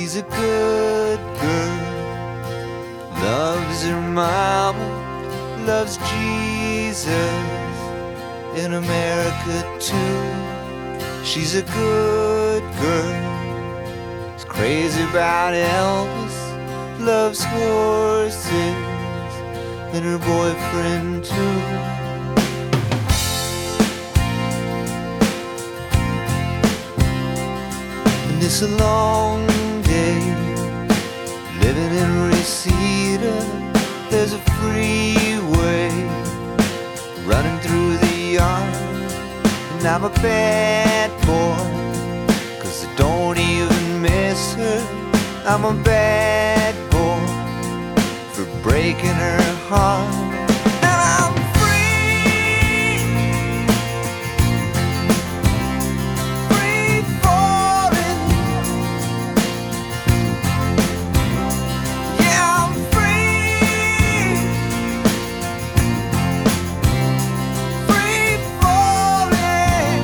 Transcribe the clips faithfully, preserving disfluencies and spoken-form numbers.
She's a good girl, loves her mama, loves Jesus, in America too. She's a good girl, is crazy about Elvis, loves horses, and her boyfriend too. And it's a long day living in Reseda. There's a freeway running through the yard, and I'm a bad boy, 'cause I don't even miss her. I'm a bad boy for breaking her heart. And I'm free, free falling. Yeah, I'm free, free falling.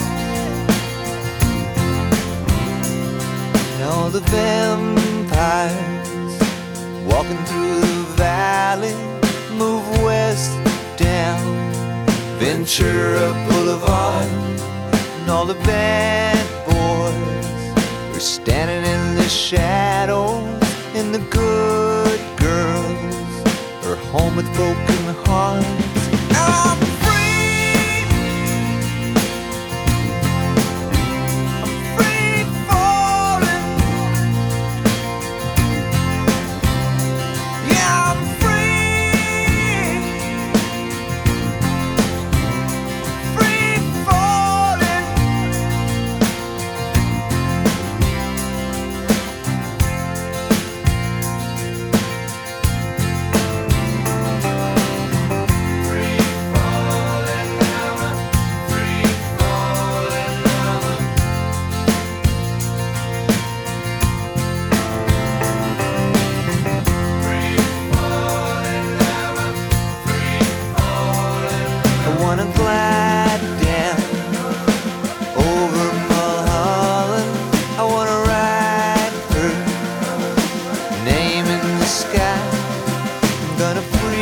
And all the vampires walking through the valley move west down Ventura Boulevard, and all the bad boys are standing in the shadows, and the good girls are home with broken hearts. I'm free, I'm free falling. Yeah, I'm free, free falling. Free falling now, I'm free falling now. Free falling now, I'm free falling. I wanna glide down over Mulholland. I wanna write her name in the sky. I'm gonna free